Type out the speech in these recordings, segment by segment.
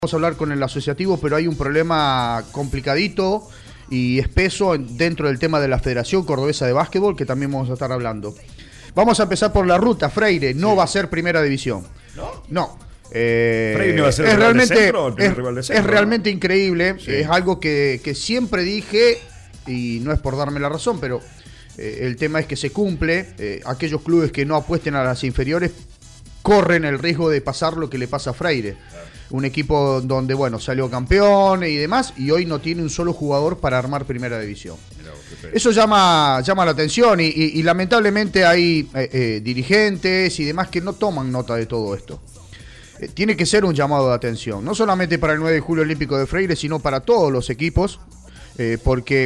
Vamos a hablar con el asociativo, pero hay un problema complicadito y espeso dentro del tema de la Federación Cordobesa de Básquetbol, que también vamos a estar hablando. Vamos a empezar por la ruta. Freire no va a ser primera división. No. Freire no va a ser el rival de centro, el primer rival de centro, es realmente increíble. Sí. Es algo que siempre dije, y no es por darme la razón, pero el tema es que se cumple. Aquellos clubes que no apuesten a las inferiores corren el riesgo de pasar lo que le pasa a Freire. Un equipo donde, bueno, salió campeón y demás, y hoy no tiene un solo jugador para armar primera división. Eso llama la atención y lamentablemente hay dirigentes y demás que no toman nota de todo esto. Tiene que ser un llamado de atención, no solamente para el 9 de julio olímpico de Freire, sino para todos los equipos, porque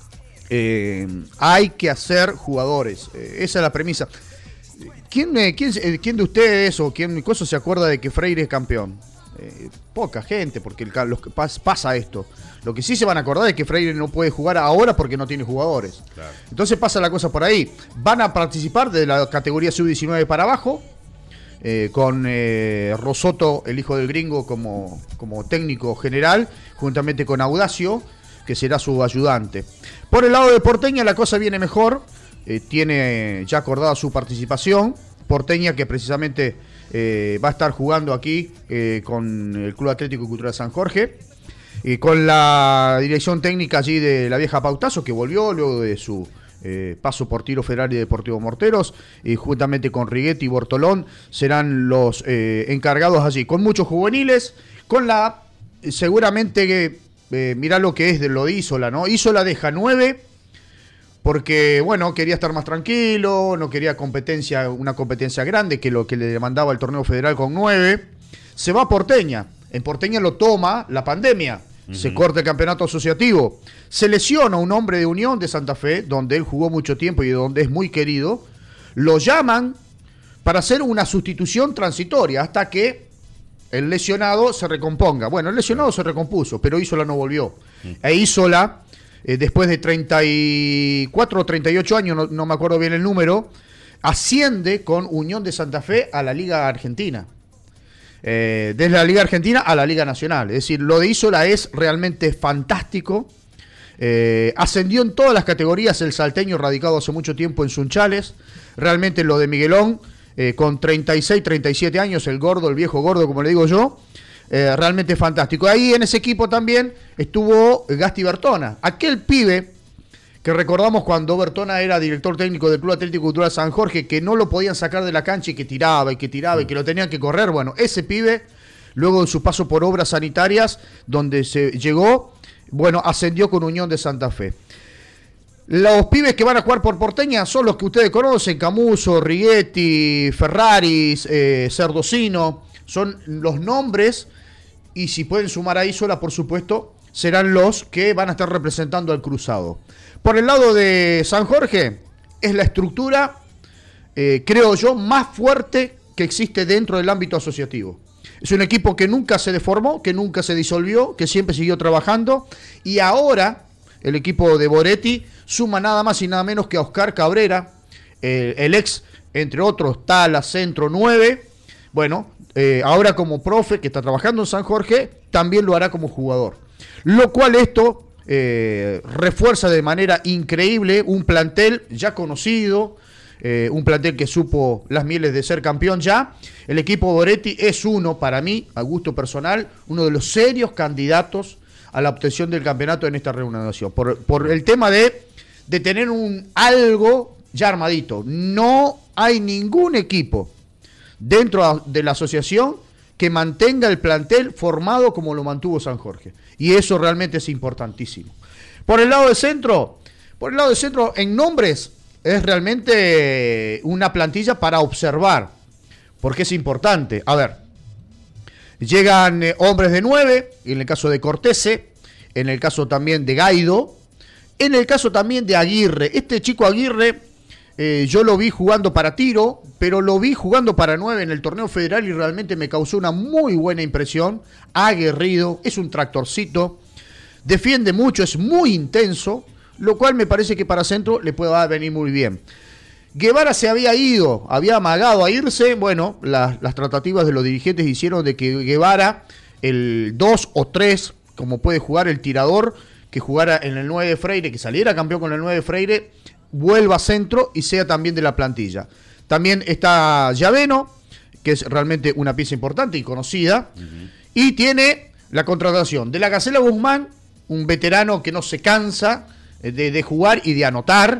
hay que hacer jugadores. Esa es la premisa. ¿Quién de ustedes o quién cosa se acuerda de que Freire es campeón? Poca gente, porque pasa esto. Lo que sí se van a acordar es que Freire no puede jugar ahora porque no tiene jugadores. Claro. Entonces pasa la cosa por ahí. Van a participar de la categoría sub-19 para abajo, con Rosoto, el hijo del gringo, como técnico general, juntamente con Audacio, que será su ayudante. Por el lado de Porteña la cosa viene mejor. Tiene ya acordada su participación. Porteña, que precisamente va a estar jugando aquí con el Club Atlético y Cultural San Jorge, con la dirección técnica allí de la vieja Pautazo, que volvió luego de su paso por Tiro Federal y Deportivo Morteros, y juntamente con Righetti y Bortolón serán los encargados allí, con muchos juveniles, con la seguramente mirá lo que es de lo de Isola, ¿no? Isola deja 9 porque, bueno, quería estar más tranquilo, no quería una competencia grande, que lo que le demandaba el torneo federal con 9. Se va a Porteña. En Porteña lo toma la pandemia. Se corta el campeonato asociativo. Se lesiona un hombre de Unión de Santa Fe, donde él jugó mucho tiempo y donde es muy querido. Lo llaman para hacer una sustitución transitoria hasta que el lesionado se recomponga. Bueno, el lesionado se recompuso, pero Isola no volvió. E Isola, después de 34 o 38 años, no me acuerdo bien el número, asciende con Unión de Santa Fe a la Liga Argentina. Desde la Liga Argentina a la Liga Nacional. Es decir, lo de Isola es realmente fantástico. Ascendió en todas las categorías el salteño, radicado hace mucho tiempo en Sunchales. Realmente lo de Miguelón, con 36, 37 años, el viejo gordo, como le digo yo. Realmente fantástico. Ahí en ese equipo también estuvo Gasti Bertona, aquel pibe que recordamos cuando Bertona era director técnico del Club Atlético Cultural San Jorge, que no lo podían sacar de la cancha y que tiraba y que lo tenían que correr. Bueno, ese pibe, luego de su paso por obras sanitarias, donde se llegó, bueno, ascendió con Unión de Santa Fe. Los pibes que van a jugar por Porteña son los que ustedes conocen: Camuso, Righetti, Ferraris, Cerdocino. Son los nombres, y si pueden sumar a Isola, por supuesto, serán los que van a estar representando al cruzado. Por el lado de San Jorge, es la estructura, creo yo, más fuerte que existe dentro del ámbito asociativo. Es un equipo que nunca se deformó, que nunca se disolvió, que siempre siguió trabajando, y ahora el equipo de Boretti suma nada más y nada menos que a Oscar Cabrera, el ex, entre otros, Tala, Centro 9. Bueno, ahora como profe que está trabajando en San Jorge, también lo hará como jugador. Lo cual esto refuerza de manera increíble un plantel ya conocido, un plantel que supo las mieles de ser campeón ya. El equipo Boretti es para mí, a gusto personal, uno de los serios candidatos a la obtención del campeonato en esta reanudación. Por el tema de tener algo ya armadito. No hay ningún equipo dentro de la asociación que mantenga el plantel formado como lo mantuvo San Jorge. Y eso realmente es importantísimo. Por el lado de centro, en nombres, es realmente una plantilla para observar, porque es importante. A ver, llegan hombres de 9, en el caso de Cortese, en el caso también de Gaido, en el caso también de Aguirre. Este chico Aguirre, yo lo vi jugando para Tiro, pero lo vi jugando para 9 en el torneo federal y realmente me causó una muy buena impresión. Aguerrido, es un tractorcito, defiende mucho, es muy intenso, lo cual me parece que para centro le puede venir muy bien. Guevara se había ido, había amagado a irse. Bueno, las tratativas de los dirigentes hicieron de que Guevara el 2 o 3, como puede jugar el tirador, que jugara en el 9 de Freire, que saliera campeón con el 9 de Freire, vuelva a centro y sea también de la plantilla. También está Llaveno, que es realmente una pieza importante y conocida, y tiene la contratación de la Gacela Guzmán, un veterano que no se cansa de jugar y de anotar,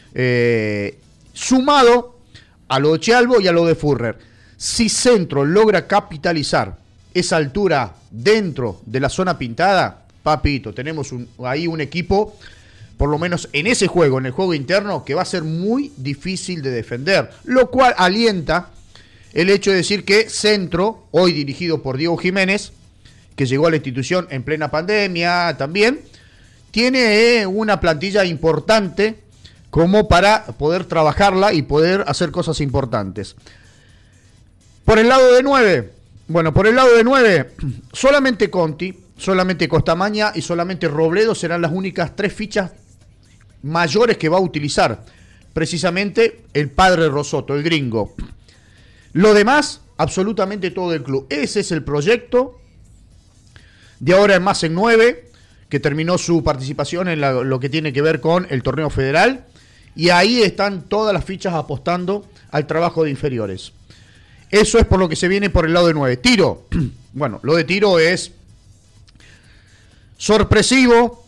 sumado a lo de Chialvo y a lo de Furrer. Si Centro logra capitalizar esa altura dentro de la zona pintada, papito, tenemos ahí un equipo, por lo menos en ese juego, en el juego interno, que va a ser muy difícil de defender, lo cual alienta el hecho de decir que Centro, hoy dirigido por Diego Jiménez, que llegó a la institución en plena pandemia también, tiene una plantilla importante como para poder trabajarla y poder hacer cosas importantes. Por el lado de 9, solamente Conti, solamente Costamaña y solamente Robledo serán las únicas 3 fichas mayores que va a utilizar precisamente el padre Rosotto, el gringo. Lo demás, absolutamente todo el club. Ese es el proyecto de ahora en más en 9, que terminó su participación en lo que tiene que ver con el torneo federal, y ahí están todas las fichas apostando al trabajo de inferiores. Eso es por lo que se viene por el lado de 9. Tiro, bueno, lo de Tiro es sorpresivo,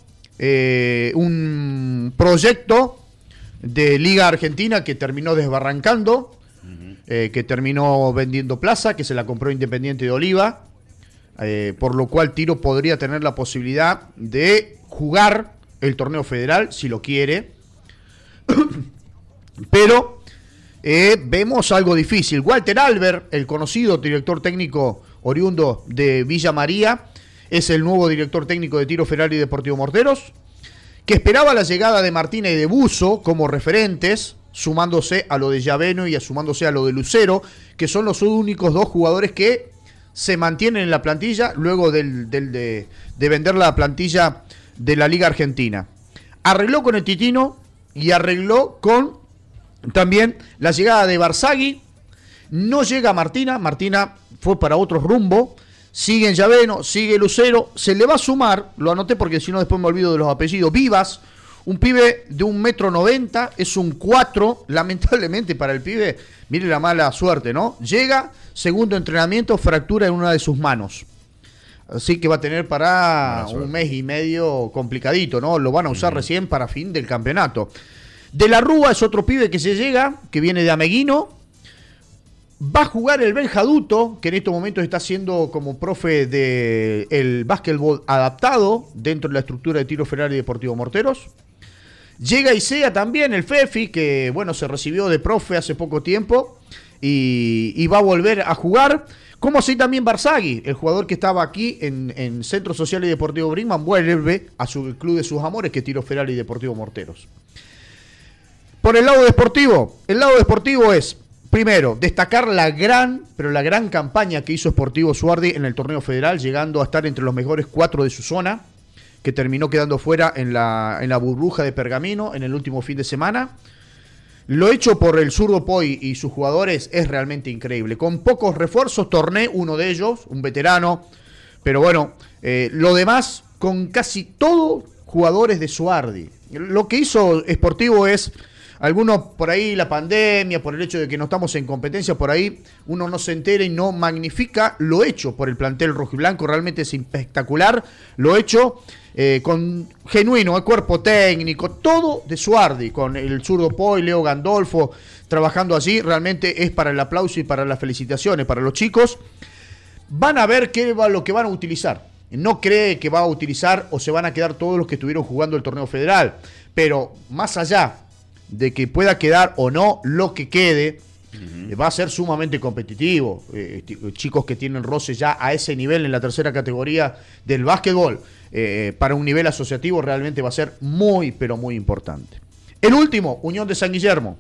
un proyecto de Liga Argentina que terminó desbarrancando, que terminó vendiendo plaza, que se la compró Independiente de Oliva, por lo cual Tiro podría tener la posibilidad de jugar el torneo federal si lo quiere, pero vemos algo difícil. Walter Albert, el conocido director técnico oriundo de Villa María, es el nuevo director técnico de Tiro Federal y Deportivo Morteros, que esperaba la llegada de Martina y de Buzo como referentes, sumándose a lo de Llaveno y sumándose a lo de Lucero, que son los únicos 2 jugadores que se mantienen en la plantilla luego de vender la plantilla de la Liga Argentina. Arregló con el Titino y arregló con también la llegada de Barzagli. No llega Martina fue para otro rumbo. Sigue en Llaveno, sigue Lucero, se le va a sumar, lo anoté porque si no después me olvido de los apellidos, Vivas, un pibe de 1,90 m, es un 4, lamentablemente para el pibe, mire la mala suerte, ¿no? Llega, segundo entrenamiento, fractura en una de sus manos. Así que va a tener para un mes y medio complicadito, ¿no? Lo van a usar recién para fin del campeonato. De la Rúa es otro pibe que se llega, que viene de Ameguino. Va a jugar el Benjaduto, que en estos momentos está siendo como profe del básquetbol adaptado dentro de la estructura de Tiro Federal y Deportivo Morteros. Llega Isea también, el Fefi, que bueno, se recibió de profe hace poco tiempo y va a volver a jugar. Como así también Barzagli, el jugador que estaba aquí en Centro Social y Deportivo Brinkmann, vuelve a su club de sus amores, que es Tiro Federal y Deportivo Morteros. Por el lado deportivo es, primero, destacar la gran campaña que hizo Sportivo Suardi en el torneo federal, llegando a estar entre los mejores 4 de su zona, que terminó quedando fuera en la burbuja de Pergamino en el último fin de semana. Lo hecho por el zurdo Poi y sus jugadores es realmente increíble. Con pocos refuerzos, Torné, uno de ellos, un veterano, pero bueno, lo demás con casi todos jugadores de Suardi. Lo que hizo Sportivo es, algunos por ahí la pandemia, por el hecho de que no estamos en competencia, por ahí uno no se entera y no magnifica lo hecho por el plantel rojiblanco. Realmente es espectacular lo hecho con genuino, el cuerpo técnico, todo de Suardi, con el zurdo Poi, Leo Gandolfo trabajando allí. Realmente es para el aplauso y para las felicitaciones para los chicos. Van a ver lo que van a utilizar. No cree que va a utilizar o se van a quedar todos los que estuvieron jugando el torneo federal, pero más allá de que pueda quedar o no lo que quede, va a ser sumamente competitivo. Chicos que tienen roce ya a ese nivel en la tercera categoría del básquetbol, para un nivel asociativo realmente va a ser muy, pero muy importante. El último, Unión de San Guillermo.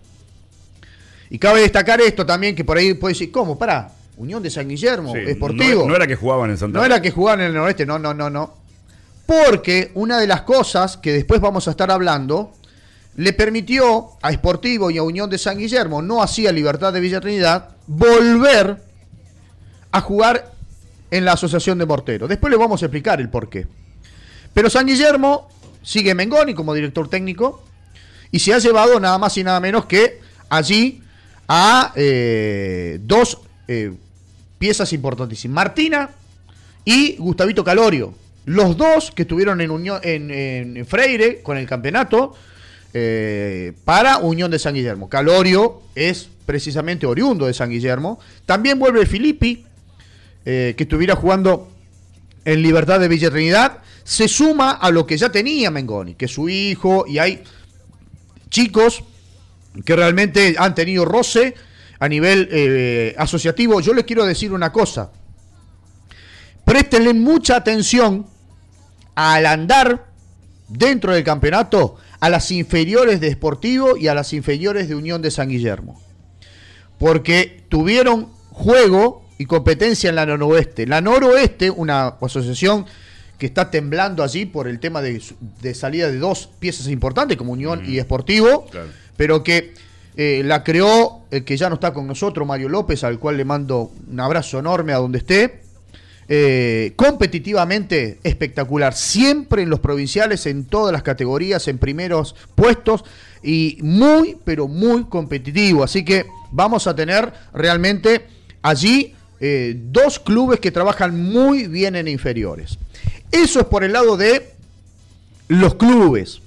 Y cabe destacar esto también, que por ahí puede decir, ¿cómo? Pará, Unión de San Guillermo, sí, Sportivo. No era que jugaban en Santa Fe. No era que jugaban en el noroeste, no. Porque una de las cosas que después vamos a estar hablando le permitió a Sportivo y a Unión de San Guillermo, no hacía Libertad de Villa Trinidad, volver a jugar en la Asociación de Morteros. Después les vamos a explicar el porqué. Pero San Guillermo sigue Mengoni como director técnico y se ha llevado nada más y nada menos que allí a dos piezas importantísimas. Martina y Gustavito Calorio. Los dos que estuvieron en Unión en Freire con el campeonato para Unión de San Guillermo. Calorio es precisamente oriundo de San Guillermo. También vuelve Filippi, que estuviera jugando en Libertad de Villa Trinidad. Se suma a lo que ya tenía Mengoni, que es su hijo, y hay chicos que realmente han tenido roce a nivel asociativo. Yo les quiero decir una cosa. Préstenle mucha atención al andar dentro del campeonato a las inferiores de Sportivo y a las inferiores de Unión de San Guillermo. Porque tuvieron juego y competencia en la noroeste. La noroeste, una asociación que está temblando allí por el tema de salida de dos piezas importantes como Unión y Sportivo, claro. Pero que la creó el que ya no está con nosotros, Mario López, al cual le mando un abrazo enorme a donde esté. Competitivamente espectacular, siempre en los provinciales, en todas las categorías, en primeros puestos y muy, pero muy competitivo. Así que vamos a tener realmente allí dos clubes que trabajan muy bien en inferiores. Eso es por el lado de los clubes.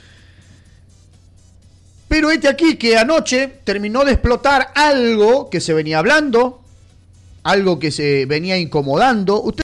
Pero aquí que anoche terminó de explotar algo que se venía hablando, algo que se venía incomodando.